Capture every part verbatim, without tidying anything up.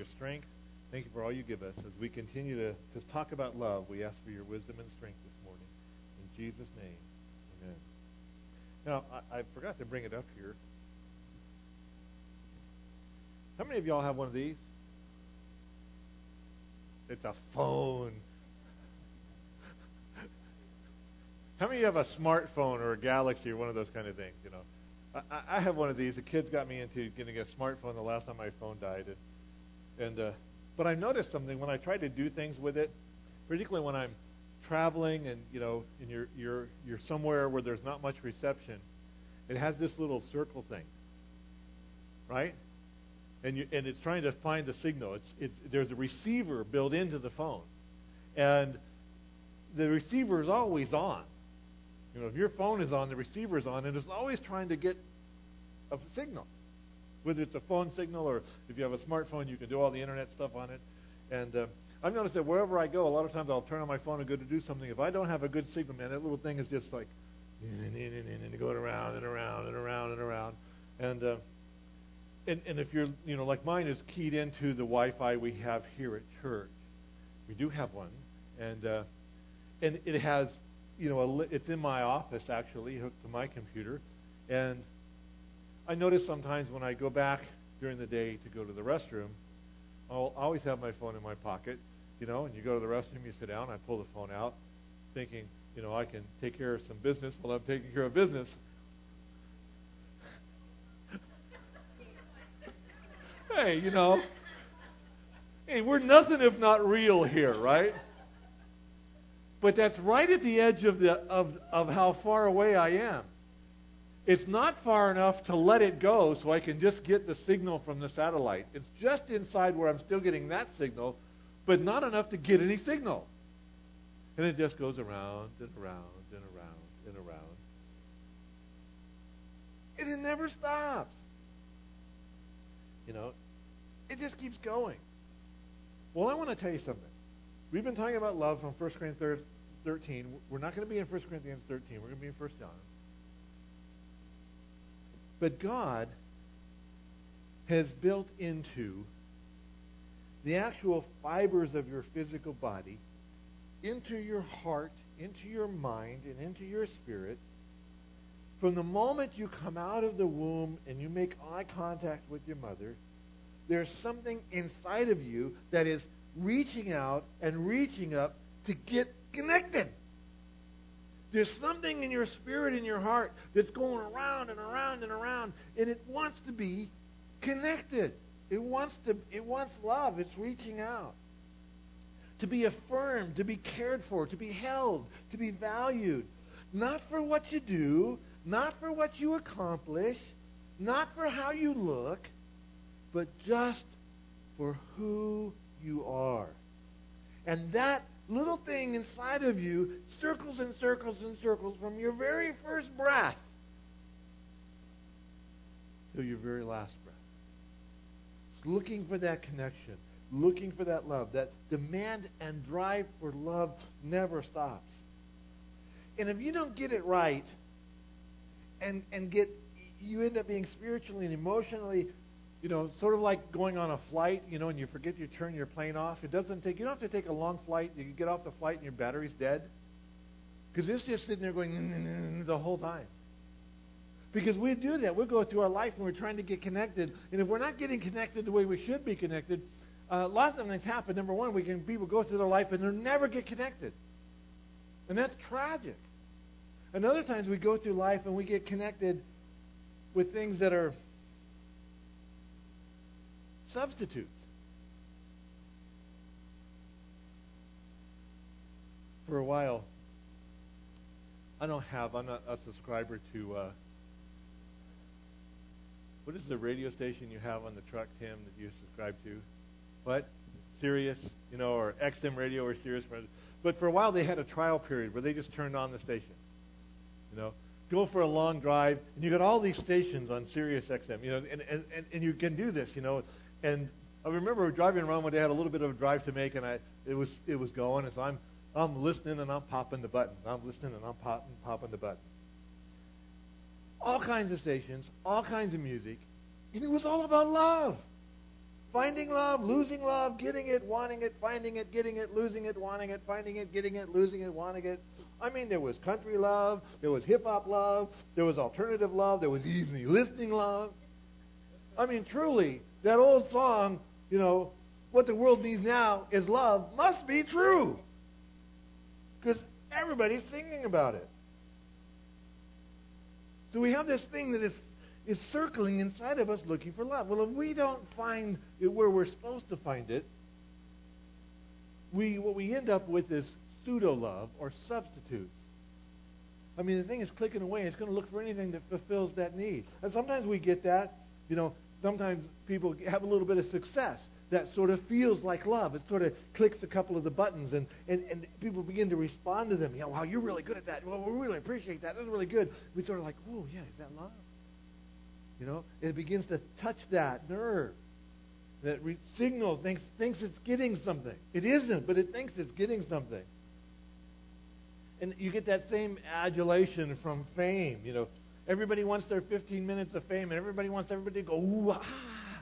your strength. Thank you for all you give us. As we continue to just talk about love, we ask for your wisdom and strength this morning. In Jesus' name, amen. Now, I, I forgot to bring it up here. How many of y'all have one of these? It's a phone. How many of you have a smartphone or a Galaxy or one of those kind of things? You know, I, I have one of these. The kids got me into getting a smartphone the last time my phone died, and, and uh, but I noticed something when I try to do things with it, particularly when I'm traveling and you know, and you're you're you're somewhere where there's not much reception. It has this little circle thing, right? And you, and it's trying to find the signal. It's it's there's a receiver built into the phone, and the receiver is always on. You know, if your phone is on, the receiver is on, and it's always trying to get a signal. Whether it's a phone signal or if you have a smartphone, you can do all the internet stuff on it. And uh, I've noticed that wherever I go, a lot of times I'll turn on my phone and go to do something. If I don't have a good signal, man, that little thing is just like and going around and around and around and around. And uh, and and if you're, you know, like mine is keyed into the Wi-Fi we have here at church. We do have one, and uh, and it has. You know, a li- it's in my office, actually, hooked to my computer. And I notice sometimes when I go back during the day to go to the restroom, I'll always have my phone in my pocket, you know, and you go to the restroom, you sit down, I pull the phone out, thinking, you know, I can take care of some business while I'm taking care of business. Hey, you know, hey, we're nothing if not real here, right? But that's right at the edge of the of, of how far away I am. It's not far enough to let it go so I can just get the signal from the satellite. It's just inside where I'm still getting that signal, but not enough to get any signal. And it just goes around and around and around and around. And it never stops. You know, it just keeps going. Well, I want to tell you something. We've been talking about love from First Corinthians thirteen. We're not going to be in First Corinthians thirteen. We're going to be in First John. But God has built into the actual fibers of your physical body, into your heart, into your mind, and into your spirit, from the moment you come out of the womb and you make eye contact with your mother, there's something inside of you that is reaching out and reaching up to get connected. There's something in your spirit, in your heart, that's going around and around and around, and it wants to be connected. It wants to. It wants love. It's reaching out. To be affirmed, to be cared for, to be held, to be valued. Not for what you do, not for what you accomplish, not for how you look, but just for who you are. And that little thing inside of you circles and circles and circles from your very first breath till your very last breath. It's looking for that connection, looking for that love. That demand and drive for love never stops. And if you don't get it right and and get you end up being spiritually and emotionally, you know, sort of like going on a flight, you know, and you forget to turn your plane off. It doesn't take, you don't have to take a long flight. You can get off the flight and your battery's dead. Because it's just sitting there going the whole time. Because we do that. We go through our life and we're trying to get connected. And if we're not getting connected the way we should be connected, uh, lots of things happen. Number one, we can people go through their life and they never get connected. And that's tragic. And other times we go through life and we get connected with things that are substitutes. For a while, I don't have, I'm not a subscriber to, uh, what is the radio station you have on the truck, Tim, that you subscribe to? What? Sirius, you know, or X M radio or Sirius. But for a while they had a trial period where they just turned on the station. You know, go for a long drive, and you got all these stations on Sirius X M, you know, and, and, and, and you can do this, you know. And I remember driving around one day, I had a little bit of a drive to make, and I it was it was going, and so I'm I'm listening and I'm popping the buttons. I'm listening and I'm popping popping the buttons. All kinds of stations, all kinds of music, and it was all about love. Finding love, losing love, getting it, wanting it, finding it, getting it, losing it, wanting it, finding it, getting it, losing it, wanting it. I mean, there was country love, there was hip-hop love, there was alternative love, there was easy listening love. I mean, truly, that old song, you know, what the world needs now is love, must be true. Because everybody's singing about it. So we have this thing that is is circling inside of us looking for love. Well, if we don't find it where we're supposed to find it, we what we end up with is pseudo-love or substitutes. I mean, the thing is clicking away. It's going to look for anything that fulfills that need. And sometimes we get that. You know, sometimes people have a little bit of success that sort of feels like love. It sort of clicks a couple of the buttons, and, and, and people begin to respond to them. You know, wow, you're really good at that. Well, we really appreciate that. That's really good. We sort of like, oh, yeah, is that love? You know, it begins to touch that nerve. That re- signal thinks, thinks it's getting something. It isn't, but it thinks it's getting something. And you get that same adulation from fame. You know, everybody wants their fifteen minutes of fame, and everybody wants everybody to go, ooh, ah.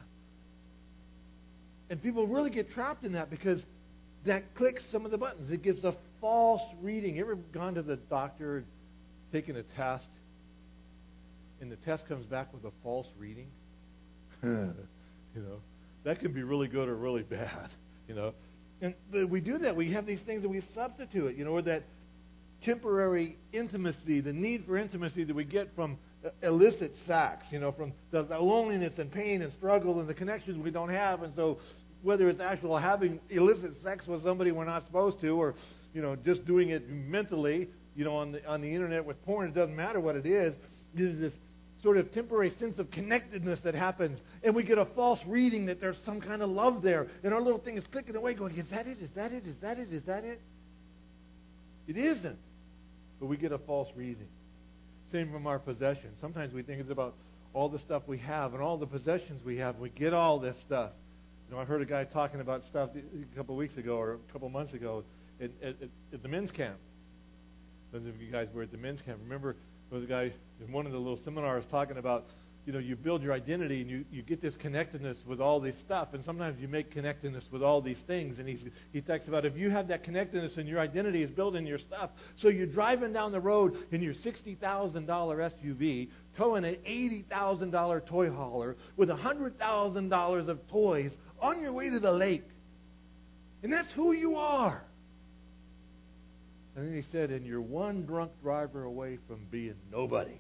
And people really get trapped in that because that clicks some of the buttons. It gives a false reading. You ever gone to the doctor and taken a test, and the test comes back with a false reading? You know, that can be really good or really bad. You know, and but we do that. We have these things that we substitute. You know, or that temporary intimacy, the need for intimacy that we get from illicit sex. You know, from the, the loneliness and pain and struggle and the connections we don't have, and so whether it's actual having illicit sex with somebody we're not supposed to, or you know, just doing it mentally, you know, on the on the internet with porn, it doesn't matter what it is. There's this sort of temporary sense of connectedness that happens, and we get a false reading that there's some kind of love there, and our little thing is clicking away going, is that it? Is that it? Is that it? Is that it? It isn't. But we get a false reading. Same from our possessions. Sometimes we think it's about all the stuff we have and all the possessions we have. We get all this stuff. You know, I heard a guy talking about stuff a couple of weeks ago or a couple of months ago at, at, at the men's camp. Those of you guys were at the men's camp. Remember, there was a guy in one of the little seminars talking about, you know, you build your identity and you, you get this connectedness with all this stuff. And sometimes you make connectedness with all these things. And he's, he talks about if you have that connectedness and your identity is built in your stuff. So you're driving down the road in your sixty thousand dollars S U V, towing an eighty thousand dollars toy hauler with one hundred thousand dollars of toys on your way to the lake. And that's who you are. And then he said, and you're one drunk driver away from being nobody.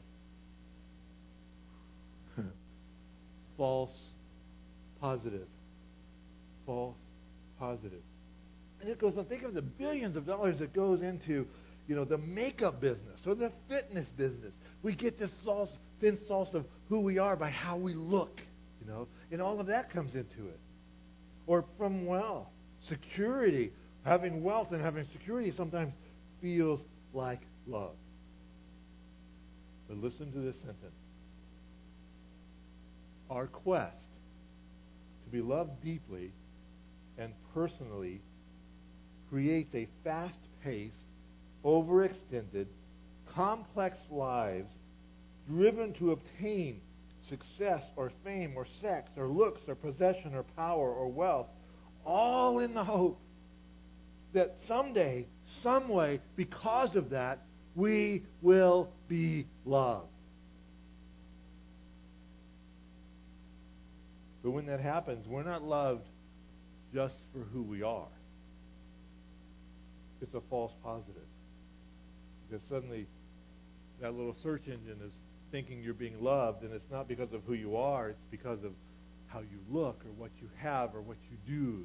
False positive. False positive. And it goes on. Think of the billions of dollars that goes into, you know, the makeup business or the fitness business. We get this sauce, thin sauce of who we are by how we look, you know, and all of that comes into it. Or from wealth, security. Having wealth and having security sometimes feels like love. But listen to this sentence. Our quest to be loved deeply and personally creates a fast-paced, overextended, complex lives driven to obtain success or fame or sex or looks or possession or power or wealth, all in the hope that someday, some way, because of that, we will be loved. But when that happens, we're not loved just for who we are. It's a false positive. Because suddenly that little search engine is thinking you're being loved, and it's not because of who you are, it's because of how you look or what you have or what you do.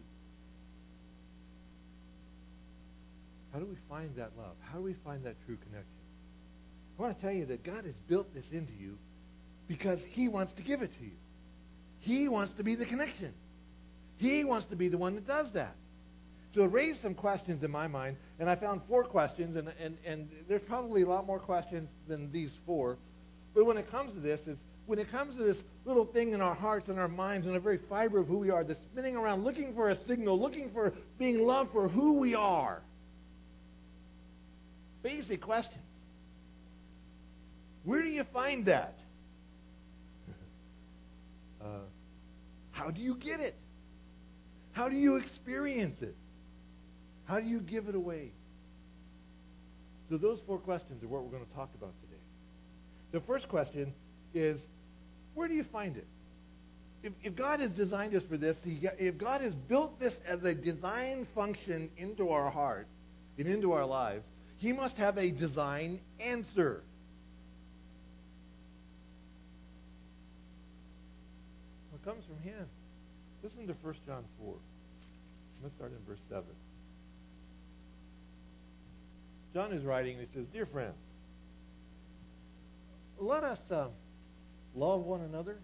How do we find that love? How do we find that true connection? I want to tell you that God has built this into you because He wants to give it to you. He wants to be the connection. He wants to be the one that does that. So it raised some questions in my mind, and I found four questions, and, and, and there's probably a lot more questions than these four. But when it comes to this, it's when it comes to this little thing in our hearts and our minds and the very fiber of who we are, that's spinning around looking for a signal, looking for being loved for who we are. Basic questions. Where do you find that? uh, how do you get it? How do you experience it? How do you give it away? So those four questions are what we're going to talk about today. The first question is, where do you find it? If, if God has designed us for this, if God has built this as a design function into our heart and into our lives, He must have a design answer. It comes from Him. Listen to First John four. I'm going to start in verse seven. John is writing, and he says, "Dear friends, let us uh, love one another,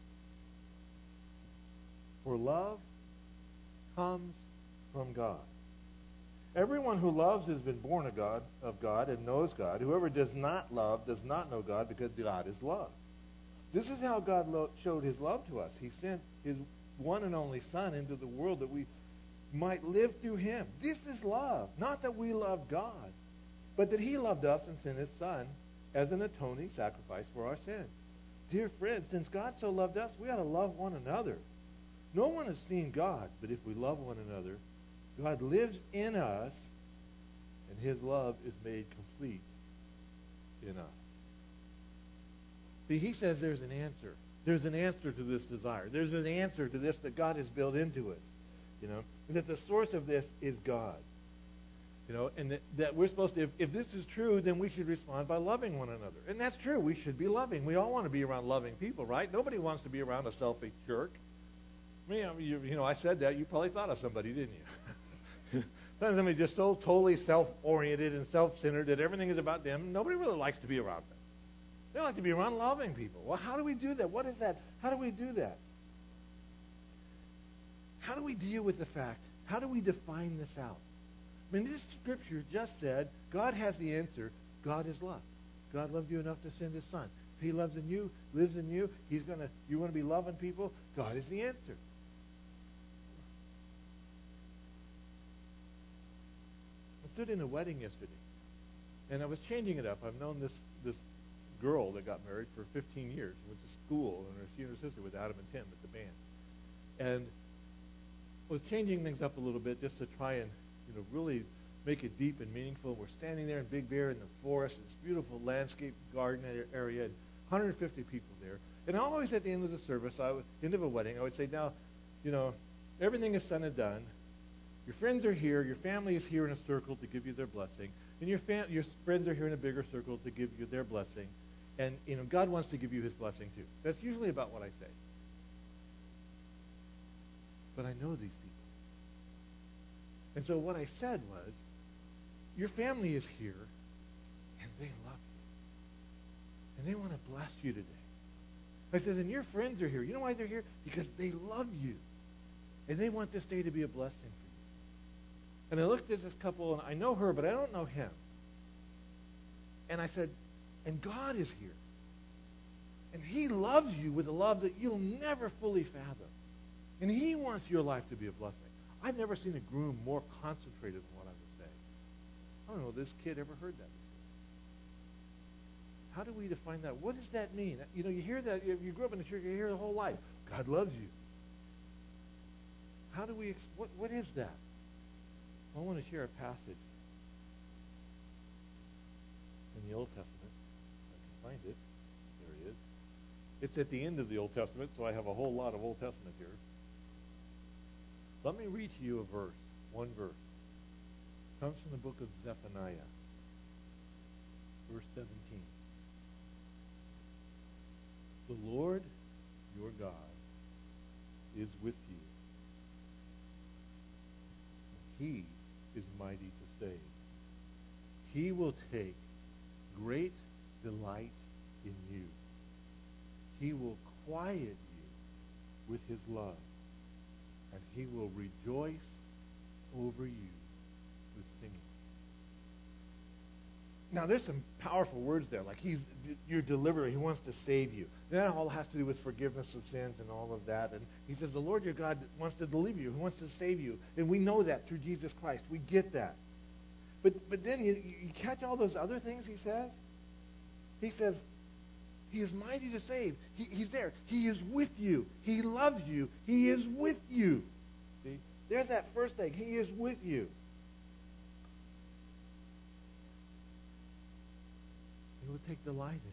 for love comes from God. Everyone who loves has been born of God, of God and knows God. Whoever does not love does not know God, because God is love. This is how God lo- showed His love to us. He sent His one and only Son into the world that we might live through Him. This is love. Not that we love God, but that He loved us and sent His Son as an atoning sacrifice for our sins. Dear friends, since God so loved us, we ought to love one another. No one has seen God, but if we love one another, God lives in us, and His love is made complete in us." See, He says there's an answer. There's an answer to this desire. There's an answer to this that God has built into us. You know, and that the source of this is God. You know, and that, that we're supposed to, if, if this is true, then we should respond by loving one another. And that's true. We should be loving. We all want to be around loving people, right? Nobody wants to be around a selfish jerk. I mean, you, you know, I said that. You probably thought of somebody, didn't you? Somebody just so totally self-oriented and self-centered that everything is about them. Nobody really likes to be around them. They like to be around loving people. Well, how do we do that? What is that? How do we do that? How do we deal with the fact? How do we define this out? I mean, this scripture just said God has the answer. God is love. God loved you enough to send His Son. If He loves in you, lives in you, He's gonna. You want to be loving people. God is the answer. I stood in a wedding yesterday, and I was changing it up. I've known this this girl that got married for fifteen years. She went to school, and her, she and her sister with Adam and Tim at the band, and was changing things up a little bit just to try and, you know, really make it deep and meaningful. We're standing there in Big Bear in the forest, this beautiful landscape garden area, and one hundred fifty people there. And always at the end of the service, I would, end of a wedding, I would say, now, you know, everything is said and done. Your friends are here. Your family is here in a circle to give you their blessing. And your fam- your friends are here in a bigger circle to give you their blessing. And, you know, God wants to give you His blessing too. That's usually about what I say. But I know these people. And so what I said was, your family is here, and they love you. And they want to bless you today. I said, and your friends are here. You know why they're here? Because they love you. And they want this day to be a blessing for you. And I looked at this couple, and I know her, but I don't know him. And I said, and God is here. And He loves you with a love that you'll never fully fathom. And He wants your life to be a blessing. I've never seen a groom more concentrated than what I was saying. I don't know if this kid ever heard that before. How do we define that? What does that mean? You know, you hear that, if you grew up in the church, you hear the whole life, God loves you. How do we, what, what is that? I want to share a passage in the Old Testament. I can find it. There it is. It's at the end of the Old Testament, so I have a whole lot of Old Testament here. Let me read to you a verse, one verse. It comes from the book of Zephaniah, verse seventeen. The Lord your God is with you. He is mighty to save. He will take great delight in you. He will quiet you with His love, and He will rejoice over you with singing. Now, there's some powerful words there, like He's your deliverer. He wants to save you. That all has to do with forgiveness of sins and all of that. And He says the Lord your God wants to deliver you. He wants to save you. And we know that through Jesus Christ. We get that. But but then you, you catch all those other things He says? He says, He is mighty to save. He, he's there. He is with you. He loves you. He is with you. See? There's that first thing. He is with you. He will take delight in you.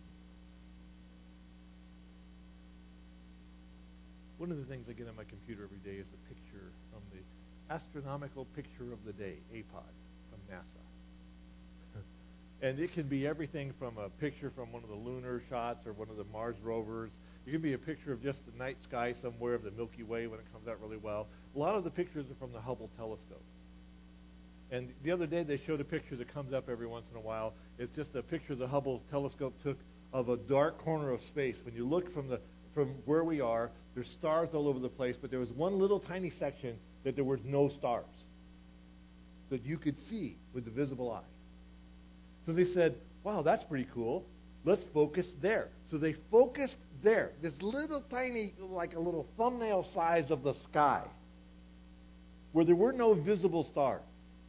One of the things I get on my computer every day is a picture from the Astronomical Picture of the Day, A P O D, from NASA. And it can be everything from a picture from one of the lunar shots or one of the Mars rovers. It can be a picture of just the night sky somewhere of the Milky Way when it comes out really well. A lot of the pictures are from the Hubble telescope. And the other day they showed a picture that comes up every once in a while. It's just a picture the Hubble telescope took of a dark corner of space. When you look from the from where we are, there's stars all over the place, but there was one little tiny section that there were no stars that you could see with the visible eye. So they said, wow, that's pretty cool. Let's focus there. So they focused there, this little tiny, like a little thumbnail size of the sky, where there were no visible stars.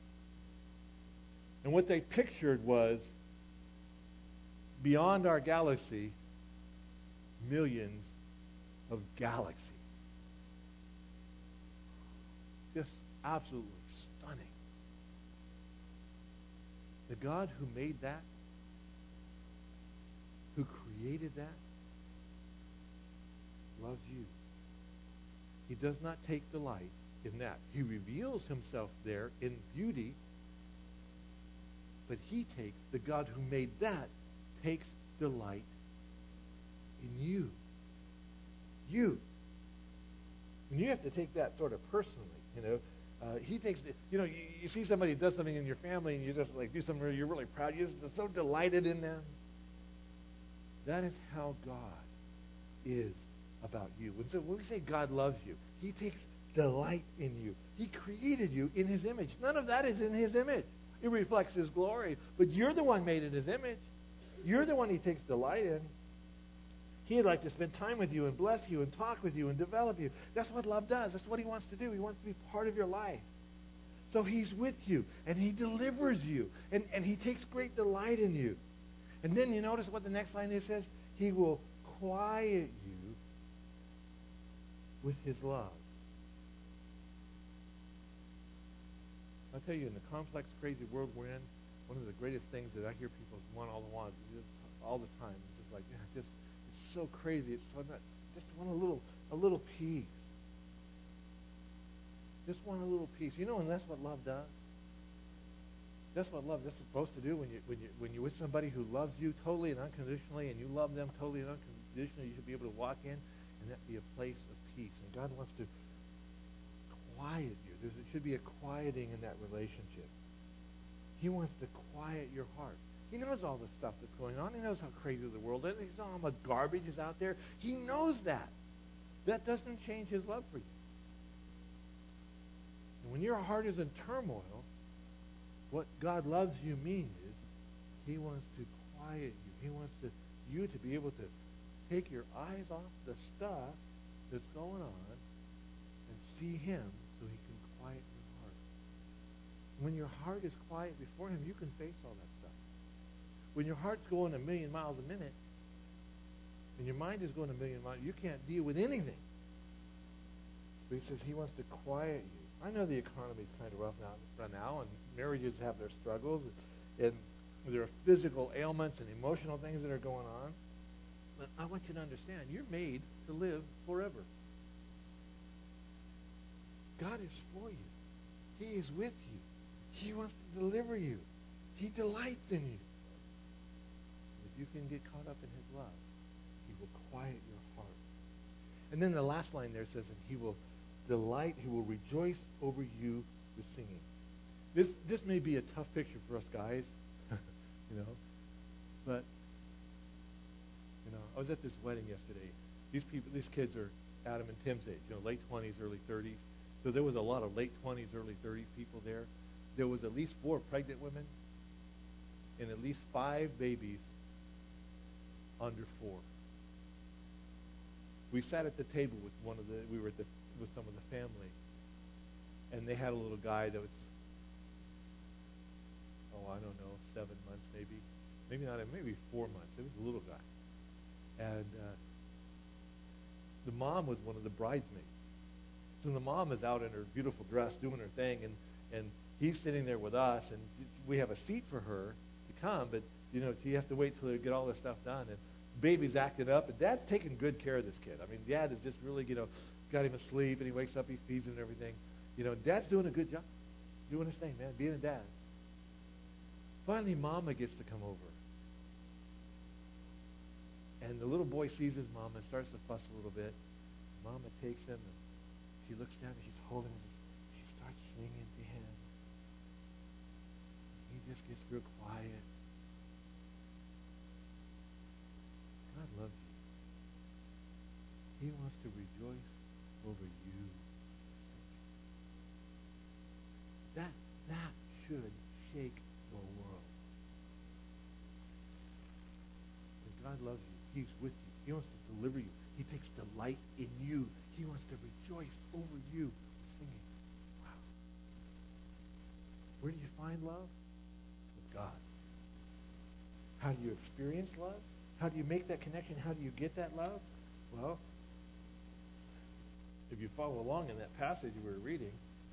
And what they pictured was, beyond our galaxy, millions of galaxies. Just absolutely stunning. The God who made that, who created that, loves you. He does not take delight in that. He reveals himself there in beauty, but he takes, the God who made that, takes delight in you. You. And you have to take that sort of personally, you know. Uh, he takes, the, you know, you, you see somebody who does something in your family and you just like do something where you're really proud, you're just so delighted in them. That is how God is about you. And so when we say God loves you, he takes delight in you. He created you in his image. None of that is in his image. It reflects his glory. But you're the one made in his image. You're the one he takes delight in. He'd like to spend time with you and bless you and talk with you and develop you. That's what love does. That's what he wants to do. He wants to be part of your life. So he's with you, and he delivers you, and, and he takes great delight in you. And then you notice what the next line is says? He will quiet you with his love. I'll tell you, in the complex, crazy world we're in, one of the greatest things that I hear people want all the while, all the time, it's just like, yeah, just it's so crazy. It's so not. Just want a little, a little peace. Just want a little peace. You know, and that's what love does. That's what love is supposed to do when you when you when you're with somebody who loves you totally and unconditionally, and you love them totally and unconditionally. You should be able to walk in, and that be a place of peace. And God wants to quiet you. There's, there should be a quieting in that relationship. He wants to quiet your heart. He knows all the stuff that's going on. He knows how crazy the world is. He knows how much garbage is out there. He knows that. That doesn't change his love for you. And when your heart is in turmoil, what God loves you means is he wants to quiet you. He wants to, you to be able to take your eyes off the stuff that's going on and see him so he can quiet your heart. When your heart is quiet before him, you can face all that stuff. When your heart's going a million miles a minute and your mind is going a million miles, you can't deal with anything. But he says he wants to quiet you. I know the economy is kind of rough now, right now, and marriages have their struggles, and there are physical ailments and emotional things that are going on. But I want you to understand, you're made to live forever. God is for you. He is with you. He wants to deliver you. He delights in you. If you can get caught up in his love, he will quiet your heart. And then the last line there says, and he will delight, he will rejoice over you with singing. This this may be a tough picture for us guys, you know, but you know, I was at this wedding yesterday. These people, these kids are Adam and Tim's age, you know, late twenties, early thirties. So there was a lot of late twenties, early thirties people there. There was at least four pregnant women and at least five babies under four. We sat at the table with one of the, we were at the, with some of the family, and they had a little guy that was, oh, I don't know, seven months maybe, maybe not, maybe four months. It was a little guy, and uh, the mom was one of the bridesmaids. So the mom is out in her beautiful dress doing her thing, and, and he's sitting there with us, and we have a seat for her to come, but, you know, you have to wait till they get all this stuff done. And baby's acting up, and Dad's taking good care of this kid. I mean, Dad is just really, you know, got him asleep, and he wakes up, he feeds him and everything. You know, Dad's doing a good job, doing his thing, man, being a dad. Finally, Mama gets to come over. And the little boy sees his mom and starts to fuss a little bit. Mama takes him, and she looks down, and she's holding him. She starts singing to him. He just gets real quiet. God loves you. He wants to rejoice over you. That, that should shake your world. When God loves you, He's with you. He wants to deliver you. He takes delight in you. He wants to rejoice over you, singing. Wow. Where do you find love? With God. How do you experience love? How do you make that connection? How do you get that love? Well, if you follow along in that passage we were reading,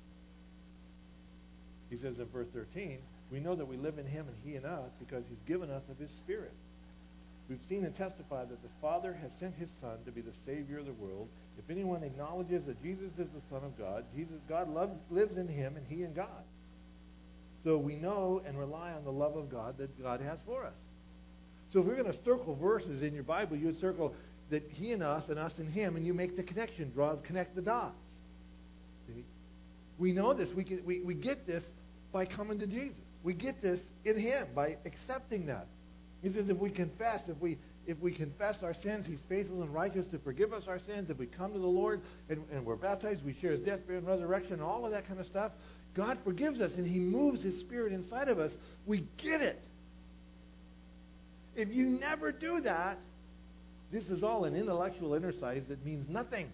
he says in verse thirteen, we know that we live in Him and He in us because He's given us of His Spirit. We've seen and testified that the Father has sent His Son to be the Savior of the world. If anyone acknowledges that Jesus is the Son of God, Jesus, God loves, lives in Him and He in God. So we know and rely on the love of God that God has for us. So if we're going to circle verses in your Bible, you would circle that He in us and us in Him, and you make the connection, draw, connect the dots. See? We know this. We get, we, we get this by coming to Jesus. We get this in Him by accepting that. He says if we confess, if we if we confess our sins, He's faithful and righteous to forgive us our sins. If we come to the Lord and, and we're baptized, we share His death, burial, and resurrection, all of that kind of stuff, God forgives us and He moves His Spirit inside of us. We get it. If you never do that, this is all an intellectual exercise that means nothing.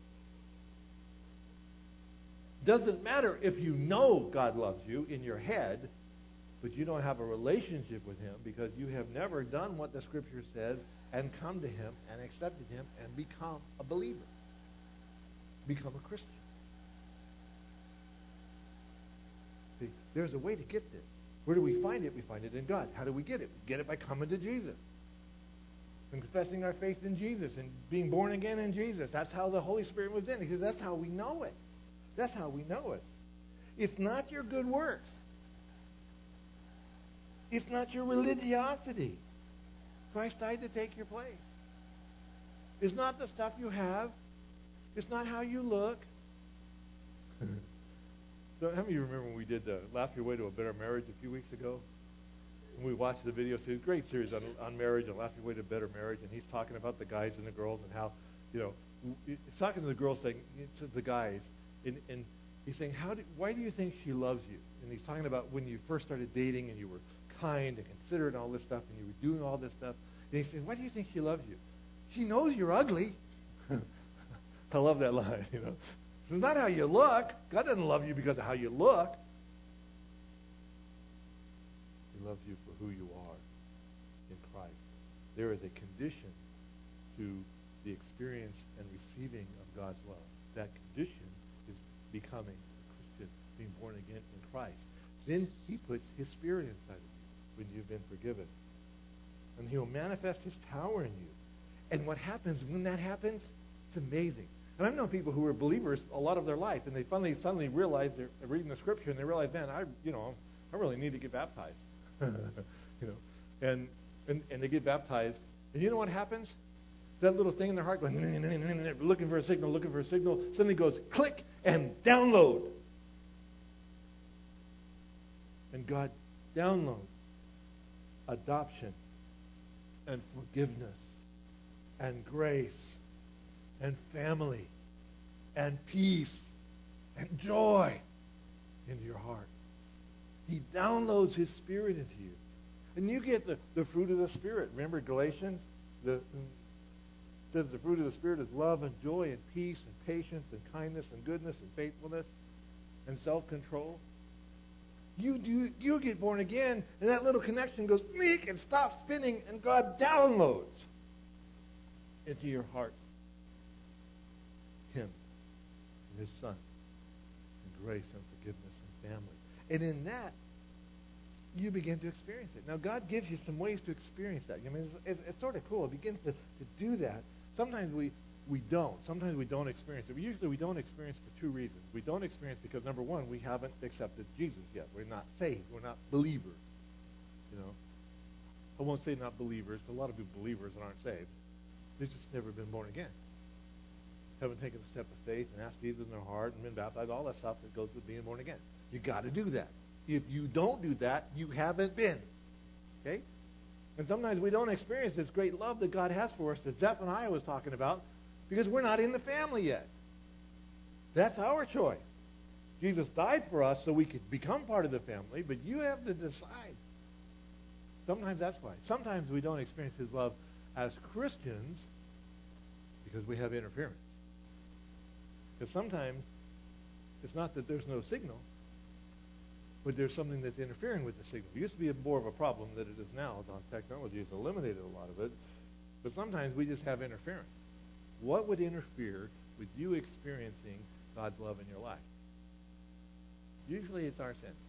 Doesn't matter if you know God loves you in your head, but you don't have a relationship with Him because you have never done what the Scripture says and come to Him and accepted Him and become a believer. Become a Christian. See, there's a way to get this. Where do we find it? We find it in God. How do we get it? We get it by coming to Jesus. And confessing our faith in Jesus and being born again in Jesus. That's how the Holy Spirit was in. He says that's how we know it. That's how we know it. It's not your good works. It's not your religiosity. Christ died to take your place. It's not the stuff you have. It's not how you look. So how many of you remember when we did uh, Laugh Your Way to a Better Marriage a few weeks ago? And we watched the video series, great series on, on marriage and Laugh Your Way to a Better Marriage, and he's talking about the guys and the girls and how, you know, he's talking to the girls saying, to the guys, and, and he's saying, how do, why do you think she loves you? And he's talking about when you first started dating and you were kind and considerate and all this stuff and you were doing all this stuff. And he's saying, why do you think she loves you? She knows you're ugly. I love that line, you know. It's not how you look. God doesn't love you because of how you look. He loves you for who you are in Christ. There is a condition to the experience and receiving of God's love. That condition is becoming a Christian, being born again in Christ. Then He puts His Spirit inside of you when you've been forgiven. And He'll manifest His power in you. And what happens when that happens? It's amazing. And I've known people who were believers a lot of their life, and they finally suddenly realize they're reading the Scripture, and they realize, man, I, you know, I really need to get baptized. you know, and, and and they get baptized, and you know what happens? That little thing in their heart going, looking for a signal, looking for a signal, suddenly goes click and download. And God downloads adoption and forgiveness and grace and family and peace and joy into your heart. He downloads His Spirit into you. And you get the, the fruit of the Spirit. Remember Galatians? The, it says the fruit of the Spirit is love and joy and peace and patience and kindness and goodness and faithfulness and self-control. You do you get born again, and that little connection goes click and stops spinning, and God downloads into your heart Him. His Son, and grace and forgiveness and family. And in that, you begin to experience it. Now, God gives you some ways to experience that. I mean, it's, it's, it's sort of cool. It begins to, to do that. Sometimes we, we don't. Sometimes we don't experience it. But usually we don't experience for two reasons. We don't experience because, number one, we haven't accepted Jesus yet. We're not saved. We're not believers. You know, I won't say not believers, but a lot of people believers that aren't saved. They've just never been born again. Haven't taken a step of faith and asked Jesus in their heart and been baptized, all that stuff that goes with being born again. You got to do that. If you don't do that, you haven't been. Okay? And sometimes we don't experience this great love that God has for us that Zephaniah was talking about because we're not in the family yet. That's our choice. Jesus died for us so we could become part of the family, but you have to decide. Sometimes that's why. Sometimes we don't experience His love as Christians because we have interference. Because sometimes it's not that there's no signal, but there's something that's interfering with the signal. It used to be more of a problem than it is now. Technology has eliminated a lot of it. But sometimes we just have interference. What would interfere with you experiencing God's love in your life? Usually it's our sin.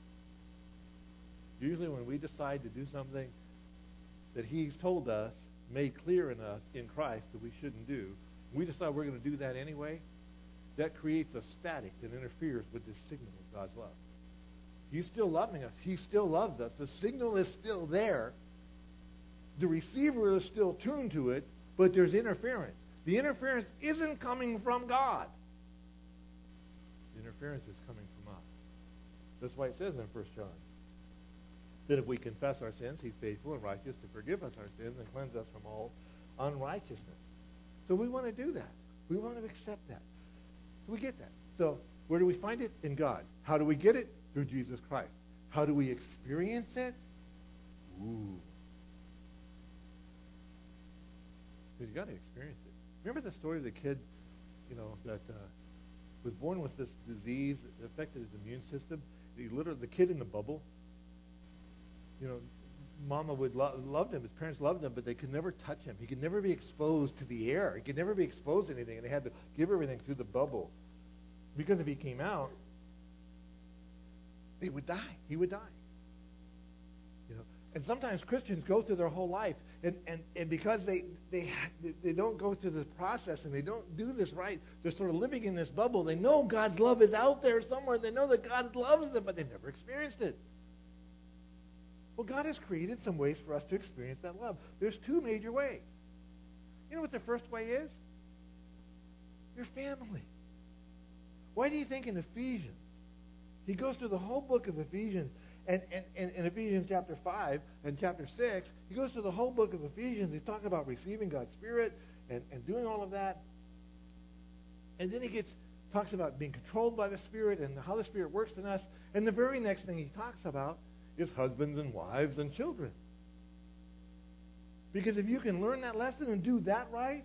Usually when we decide to do something that He's told us, made clear in us in Christ that we shouldn't do, we decide we're going to do that anyway, that creates a static that interferes with this signal of God's love. He's still loving us. He still loves us. The signal is still there. The receiver is still tuned to it, but there's interference. The interference isn't coming from God. The interference is coming from us. That's why it says in First John that if we confess our sins, He's faithful and righteous to forgive us our sins and cleanse us from all unrighteousness. So we want to do that. We want to accept that. So we get that. So where do we find it? In God. How do we get it? Through Jesus Christ. How do we experience it? Ooh. Because you got to experience it. Remember the story of the kid, you know, that uh, was born with this disease that affected his immune system? He literally, the kid in the bubble. You know, Mama would lo- loved him. His parents loved him, but they could never touch him. He could never be exposed to the air. He could never be exposed to anything, and they had to give everything through the bubble. Because if he came out, he would die. He would die. You know, and sometimes Christians go through their whole life, and, and, and because they, they they don't go through this process and they don't do this right, they're sort of living in this bubble. They know God's love is out there somewhere. They know that God loves them, but they've never experienced it. Well, God has created some ways for us to experience that love. There's two major ways. You know what the first way is? Your family. Why do you think in Ephesians, he goes through the whole book of Ephesians, and, and, and in Ephesians chapter five and chapter six, he goes through the whole book of Ephesians. He's talking about receiving God's Spirit and, and doing all of that. And then he gets talks about being controlled by the Spirit and how the Spirit works in us. And the very next thing he talks about is husbands and wives and children. Because if you can learn that lesson and do that right,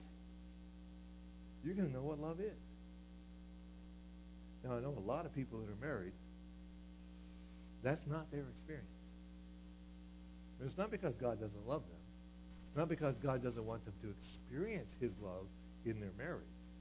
you're going to know what love is. Now, I know a lot of people that are married, that's not their experience. And it's not because God doesn't love them. It's not because God doesn't want them to experience His love in their marriage.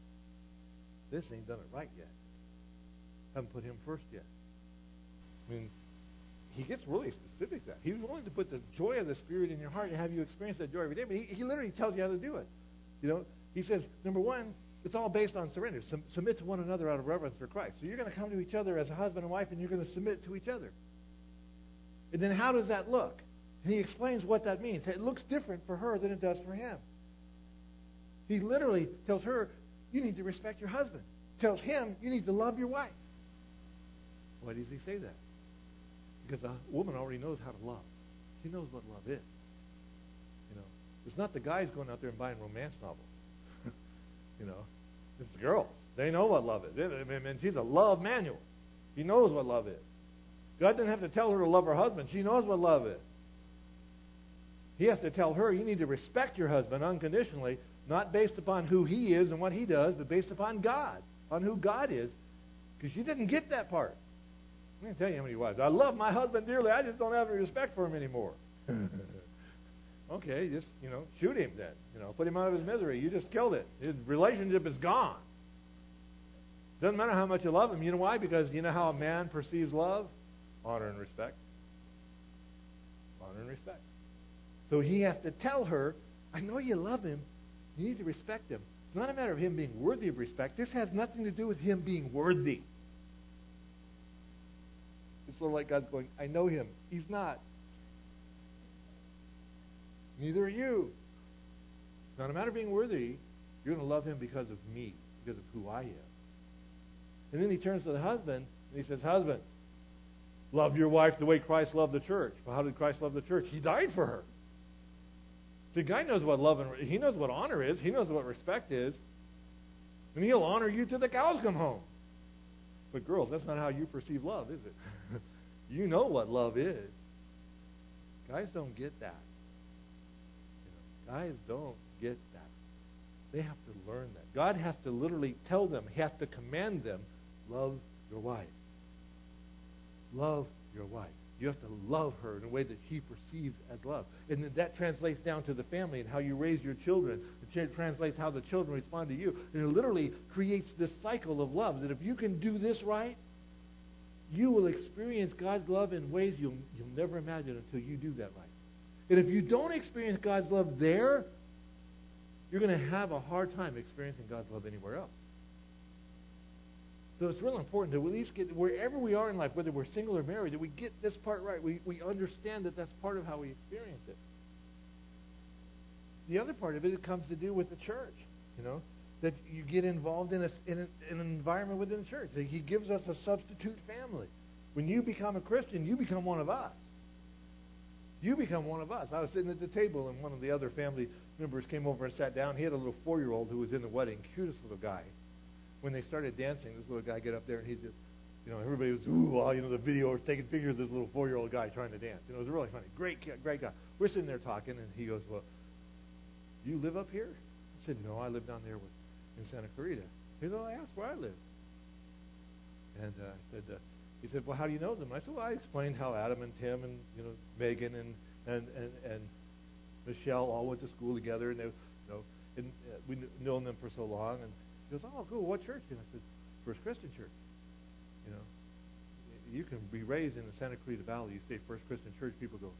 This ain't done it right yet. Haven't put Him first yet. I mean, he gets really specific that. He's willing to put the joy of the Spirit in your heart and have you experience that joy every day. But he, he literally tells you how to do it. You know, he says, number one, it's all based on surrender. Sum, submit to one another out of reverence for Christ. So you're going to come to each other as a husband and wife, and you're going to submit to each other. And then how does that look? And he explains what that means. It looks different for her than it does for him. He literally tells her, you need to respect your husband. Tells him, you need to love your wife. Why does he say that? Because a woman already knows how to love. She knows what love is. You know, it's not the guys going out there and buying romance novels. You know, it's the girls. They know what love is. I mean, she's a love manual. She knows what love is. God doesn't have to tell her to love her husband. She knows what love is. He has to tell her, you need to respect your husband unconditionally, not based upon who he is and what he does, but based upon God, on who God is. Because she didn't get that part. I'm going to tell you how many wives. I love my husband dearly. I just don't have any respect for him anymore. Okay, just, you know, shoot him then. You know, put him out of his misery. You just killed it. His relationship is gone. Doesn't matter how much you love him. You know why? Because you know how a man perceives love? Honor and respect. Honor and respect. So he has to tell her, I know you love him. You need to respect him. It's not a matter of him being worthy of respect. This has nothing to do with him being worthy. It's sort of like God's going, I know him. He's not. Neither are you. It's not a matter of being worthy. You're going to love him because of me, because of who I am. And then he turns to the husband and he says, husbands, love your wife the way Christ loved the church. Well, how did Christ love the church? He died for her. See, a guy knows what love and he knows what honor is. He knows what respect is. And he'll honor you till the cows come home. But girls, that's not how you perceive love, is it? You know what love is. Guys don't get that. You know, guys don't get that. They have to learn that. God has to literally tell them, He has to command them, love your wife. Love your wife. You have to love her in a way that she perceives as love. And that translates down to the family and how you raise your children. It translates how the children respond to you. And it literally creates this cycle of love that if you can do this right, you will experience God's love in ways you'll, you'll never imagine until you do that right. And if you don't experience God's love there, you're going to have a hard time experiencing God's love anywhere else. So it's really important that we at least get, wherever we are in life, whether we're single or married, that we get this part right. We, we understand that that's part of how we experience it. The other part of it, it comes to do with the church, you know, that you get involved in, a, in, a, in an environment within the church. He gives us a substitute family. When you become a Christian, you become one of us. You become one of us. I was sitting at the table, and one of the other family members came over and sat down. He had a little four-year-old who was in the wedding, cutest little guy. When they started dancing, this little guy get up there, and he just, you know, everybody was, ooh, well, you know, the video was taking pictures of this little four-year-old guy trying to dance. You know, it was really funny. Great kid, great guy. We're sitting there talking, and he goes, well, you live up here? I said, no, I live down there with, in Santa Clarita. He said, well, I asked where I live. And uh, I said, uh, he said, well, how do you know them? And I said, well, I explained how Adam and Tim and, you know, Megan and, and, and, and Michelle all went to school together, and they, you know, and uh, we've known them for so long. And he goes, oh, cool, what church? And I said, First Christian Church. You know, you can be raised in the Santa Clarita Valley. You say First Christian Church, people go,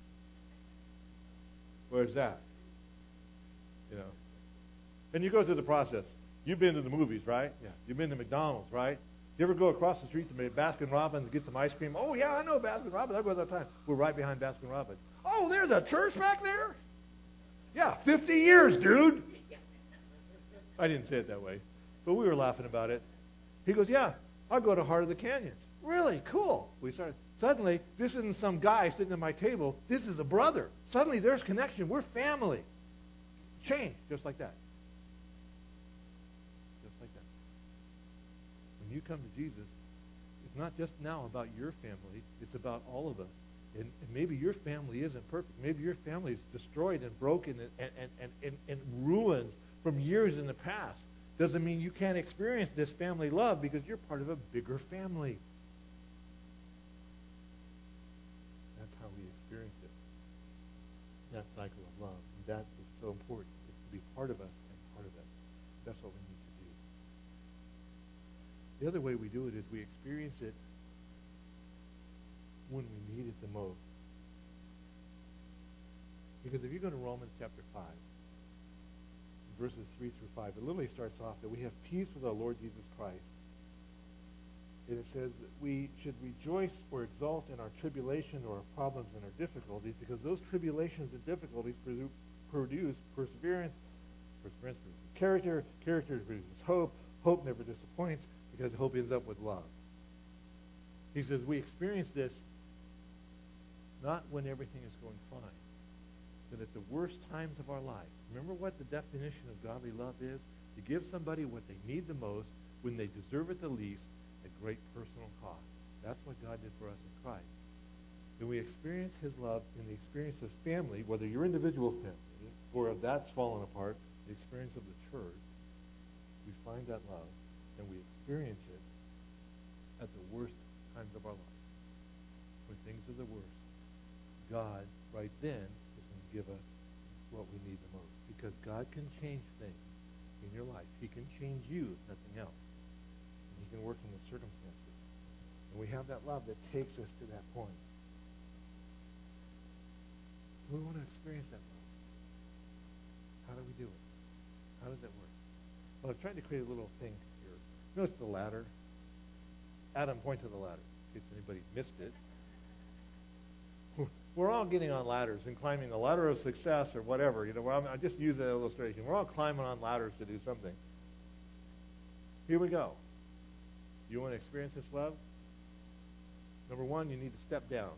where's that? You know, and you go through the process. You've been to the movies, right? Yeah. You've been to McDonald's, right? You ever go across the street to Baskin Robbins and get some ice cream? Oh, yeah, I know Baskin Robbins. I go there all the time. We're right behind Baskin Robbins. Oh, there's a church back there? Yeah, fifty years, dude. I didn't say it that way, but we were laughing about it. He goes, yeah, I'll go to Heart of the Canyons. Really? Cool. We started. Suddenly, this isn't some guy sitting at my table. This is a brother. Suddenly, there's connection. We're family. Change, just like that. Just like that. When you come to Jesus, it's not just now about your family. It's about all of us. And, and maybe your family isn't perfect. Maybe your family is destroyed and broken and, and, and, and, and ruins from years in the past. Doesn't mean you can't experience this family love because you're part of a bigger family. That's how we experience it. That cycle of love. And that is so important. It's to be part of us and part of it. That's what we need to do. The other way we do it is we experience it when we need it the most. Because if you go to Romans chapter five, verses three through five, it literally starts off that we have peace with our Lord Jesus Christ. And it says that we should rejoice or exult in our tribulation or our problems and our difficulties because those tribulations and difficulties produce, produce perseverance, perseverance produces character, character produces hope, hope never disappoints because hope ends up with love. He says we experience this not when everything is going fine, but at the worst times of our life. Remember what the definition of godly love is? To give somebody what they need the most when they deserve it the least at great personal cost. That's what God did for us in Christ. When we experience His love in the experience of family, whether your individual family or if that's fallen apart, the experience of the church, we find that love and we experience it at the worst times of our life. When things are the worst, God right then is going to give us what we need the most. Because God can change things in your life. He can change you, if nothing else. And He can work in the circumstances. And we have that love that takes us to that point. We want to experience that love. How do we do it? How does that work? Well, I've tried to create a little thing here. Notice the ladder. Adam, point to the ladder, in case anybody missed it. We're all getting on ladders and climbing the ladder of success or whatever. You know, I just use that illustration. We're all climbing on ladders to do something. Here we go. You want to experience this love? Number one, you need to step down.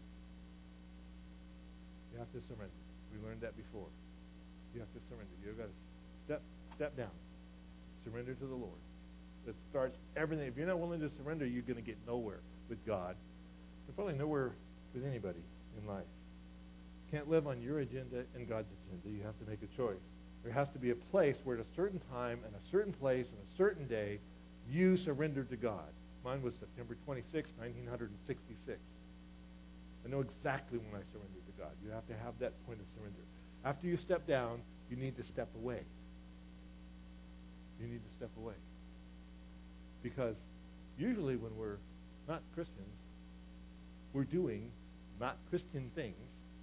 You have to surrender. We learned that before. You have to surrender. You've got to step step down. Surrender to the Lord. That starts everything. If you're not willing to surrender, you're going to get nowhere with God. You're probably nowhere with anybody in life. You can't live on your agenda and God's agenda. You have to make a choice. There has to be a place where at a certain time and a certain place and a certain day, you surrender to God. Mine was September twenty-sixth, nineteen sixty-six. I know exactly when I surrendered to God. You have to have that point of surrender. After you step down, you need to step away. You need to step away. Because usually when we're not Christians, we're doing not Christian things.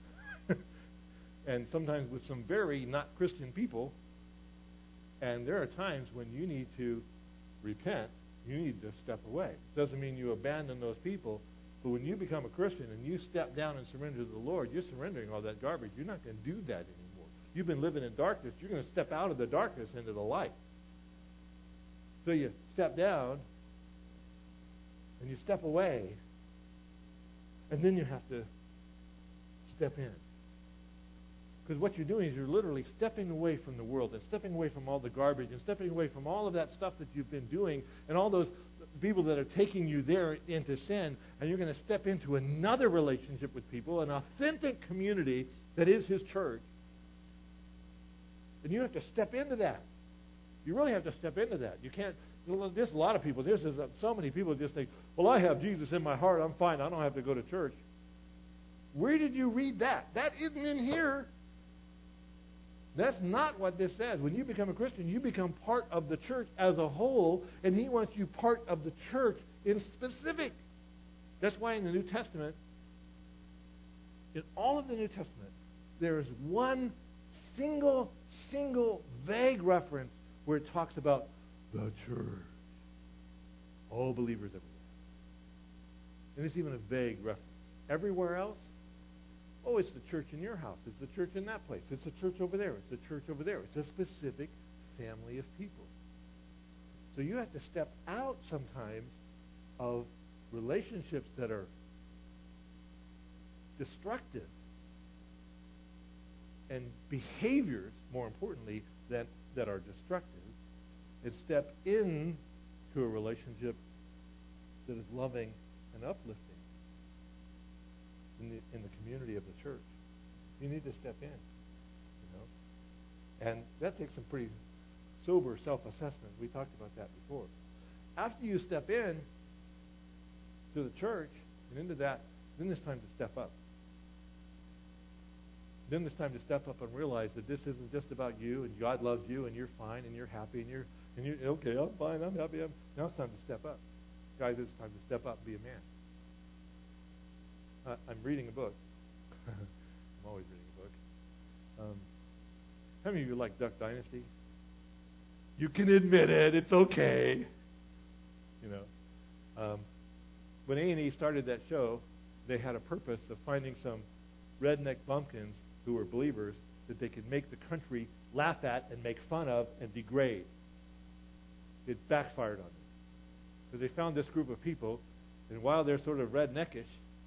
And sometimes with some very not Christian people. And there are times when you need to repent. You need to step away. Doesn't mean you abandon those people. But when you become a Christian and you step down and surrender to the Lord, you're surrendering all that garbage. You're not going to do that anymore. You've been living in darkness. You're going to step out of the darkness into the light. So you step down and you step away, and then you have to step in. Because what you're doing is you're literally stepping away from the world and stepping away from all the garbage and stepping away from all of that stuff that you've been doing and all those people that are taking you there into sin, and you're going to step into another relationship with people, an authentic community that is His church. And you have to step into that. You really have to step into that. You can't. There's a lot of people. There's so many people just think, well, I have Jesus in my heart. I'm fine. I don't have to go to church. Where did you read that? That isn't in here. That's not what this says. When you become a Christian, you become part of the church as a whole, and He wants you part of the church in specific. That's why in the New Testament, in all of the New Testament, there is one single, single vague reference where it talks about the church. All believers everywhere. And it's even a vague reference. Everywhere else, oh, it's the church in your house. It's the church in that place. It's the church over there. It's the church over there. It's a specific family of people. So you have to step out sometimes of relationships that are destructive and behaviors, more importantly, that, that are destructive, and step in to a relationship that is loving and uplifting. In the, in the community of the church. You need to step in, you know. And that takes some pretty sober self-assessment. We talked about that before. After you step in to the church and into that, then it's time to step up. Then it's time to step up and realize that this isn't just about you and God loves you and you're fine and you're happy and you're, and you're okay, I'm fine, I'm happy. I'm, now it's time to step up. Guys, it's time to step up and be a man. Uh, I'm reading a book. I'm always reading a book. Um, how many of you like Duck Dynasty? You can admit it. It's okay. You know, um, when A and E started that show, they had a purpose of finding some redneck bumpkins who were believers that they could make the country laugh at and make fun of and degrade. It backfired on them because they found this group of people, and while they're sort of redneckish,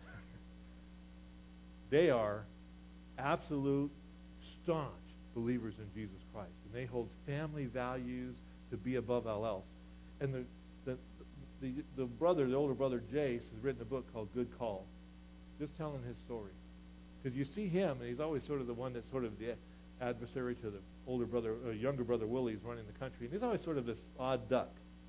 they are absolute, staunch believers in Jesus Christ. And they hold family values to be above all else. And the the, the, the brother, the older brother, Jace, has written a book called Good Call. Just telling his story. Because you see him, and he's always sort of the one that's sort of the adversary to the older brother, uh, younger brother Willie, who's running the country. And he's always sort of this odd duck.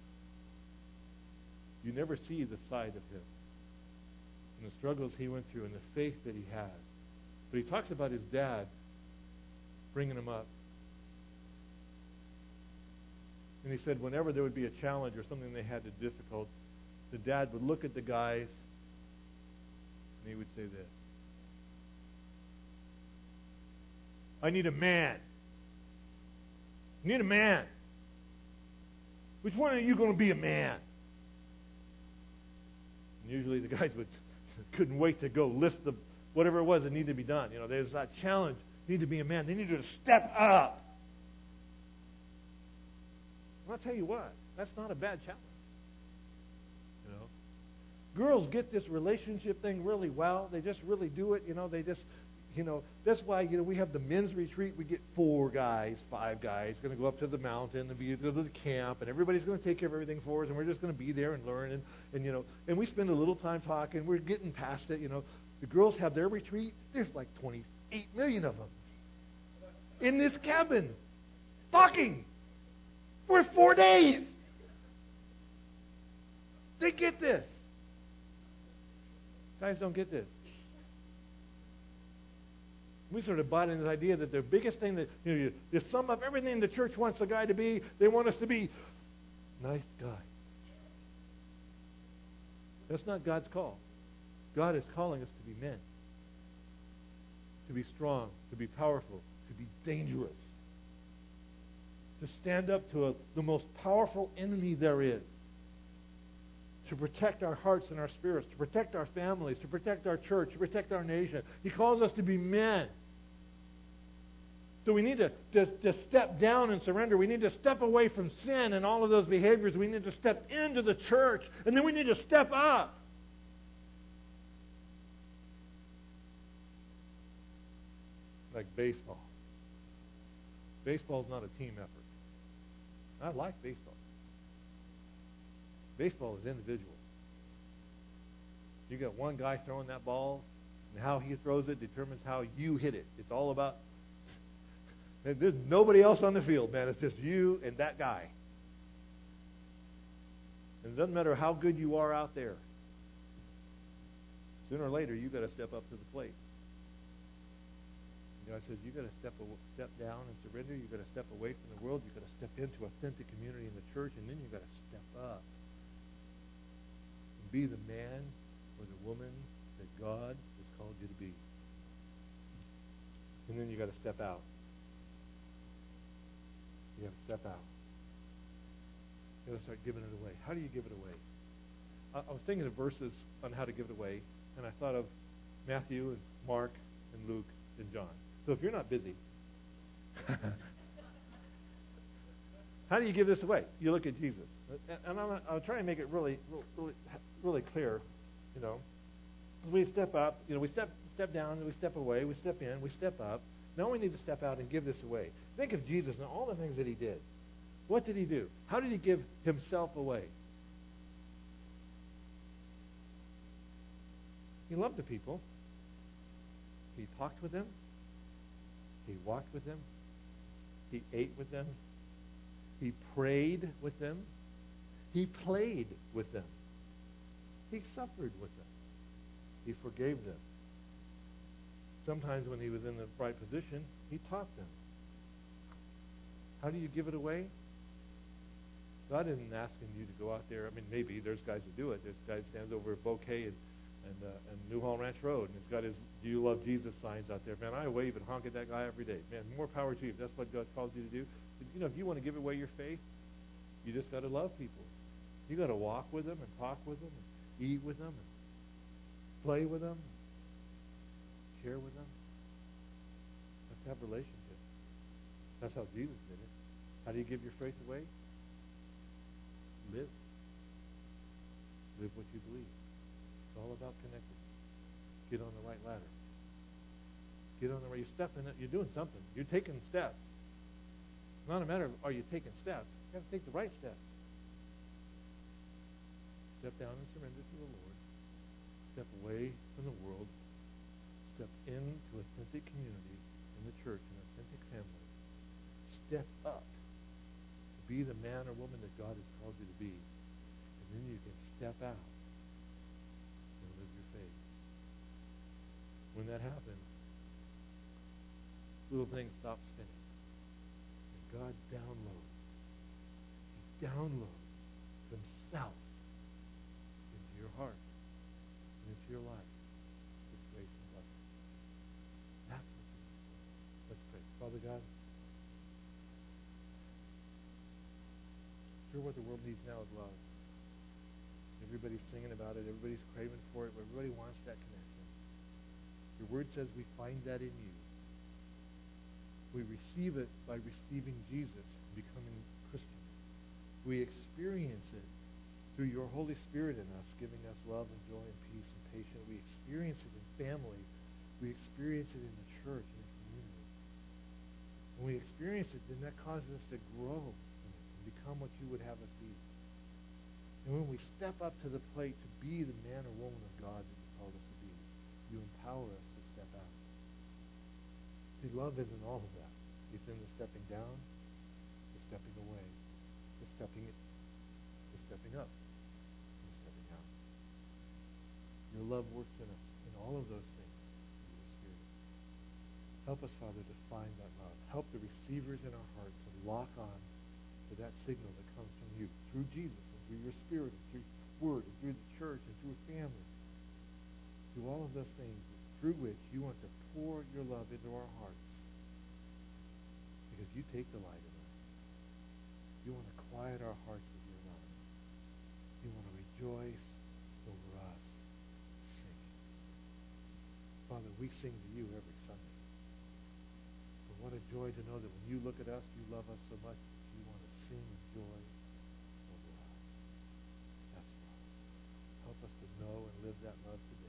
You never see the side of him. And the struggles he went through and the faith that he has. But he talks about his dad bringing him up And he said whenever there would be a challenge or something they had to difficult, the dad would look at the guys and he would say this: I need a man. I need a man. Which one are you going to be a man? And usually the guys would couldn't wait to go lift the whatever it was that needed to be done. You know, there's that challenge. They need to be a man. They need to step up. And I'll tell you what, that's not a bad challenge. You know, girls get this relationship thing really well. They just really do it. You know, they just, you know, that's why, you know, we have the men's retreat. We get four guys, five guys, going to go up to the mountain and be to the camp, and everybody's going to take care of everything for us, and we're just going to be there and learn, and, and you know, and we spend a little time talking. We're getting past it. You know, the girls have their retreat. There's like twenty-eight million of them in this cabin talking for four days. They get this. Guys don't get this. We sort of bought into this idea that the biggest thing that, you know, you, you sum up everything the church wants a guy to be, they want us to be nice guy. That's not God's call. God is calling us to be men. To be strong, to be powerful, to be dangerous. To stand up to a, the most powerful enemy there is. To protect our hearts and our spirits, to protect our families, to protect our church, to protect our nation. He calls us to be men. So we need to, to, to step down and surrender. We need to step away from sin and all of those behaviors. We need to step into the church, and then we need to step up. Like baseball. Baseball is not a team effort. I like baseball. Baseball is individual. You got one guy throwing that ball, and how he throws it determines how you hit it. It's all about. There's nobody else on the field, man. It's just you and that guy. And it doesn't matter how good you are out there. Sooner or later, you got to step up to the plate. God says you got to step step down and surrender. You got to step away from the world. You got to step into authentic community in the church, and then you got to step up and be the man or the woman that God has called you to be. And then you got to step out. You have to step out. You got to start giving it away. How do you give it away? I, I was thinking of verses on how to give it away, and I thought of Matthew and Mark and Luke and John. So if you're not busy, how do you give this away? You look at Jesus, and I'm, I'll try and make it really, really, really clear. You know, we step up. You know, we step step down, we step away, we step in, we step up. Now we need to step out and give this away. Think of Jesus and all the things that he did. What did he do? How did he give himself away? He loved the people. He talked with them. He walked with them. He ate with them. He prayed with them. He played with them. He suffered with them. He forgave them. Sometimes when he was in the right position, he taught them. How do you give it away? God isn't asking you to go out there. I mean, maybe there's guys who do it. There's a guy who stands over a bouquet and and, uh, and New Hall Ranch Road, and he's got his "Do You Love Jesus" signs out there. Man, I wave and honk at that guy every day. Man, more power to you if that's what God calls you to do. You know, if you want to give away your faith, you just got to love people. You got to walk with them and talk with them and eat with them and play with them, and share with them. Let's have relationship. That's how Jesus did it. How do you give your faith away? Live. Live what you believe. It's all about connecting. Get on the right ladder. Get on the right. You're stepping. You're doing something. You're taking steps. It's not a matter of are you taking steps. You got to take the right steps. Step down and surrender to the Lord. Step away from the world. Step into authentic community in the church, an authentic family. Step up to be the man or woman that God has called you to be. And then you can step out and live your faith. When that happens, little things stop spinning. And God downloads. He downloads himself into your heart and into your life with grace and blessing. That's what you need. Let's pray. Father God, sure what the world needs now is love. Everybody's singing about it. Everybody's craving for it. Everybody wants that connection. Your word says we find that in you. We receive it by receiving Jesus, becoming Christians. We experience it through your Holy Spirit in us, giving us love and joy and peace and patience. We experience it in family. We experience it in the church and in community. When we experience it, then that causes us to grow in it and become what you would have us be. And when we step up to the plate to be the man or woman of God that you called us to be, you empower us to step out. See, love isn't all of that. It's in the stepping down, the stepping away, the stepping, the stepping up, and the stepping out. Your love works in us in all of those things through your Spirit. Help us, Father, to find that love. Help the receivers in our heart to lock on to that signal that comes from you through Jesus and through your Spirit and through Word and through the church and through family. Through all of those things through which you want to pour your love into our hearts. Because you take delight in us. You want to quiet our hearts with your love. You want to rejoice over us singing. Father, we sing to you every Sunday. But what a joy to know that when you look at us, you love us so much that you want to sing with joy over us. That's love. Help us to know and live that love today.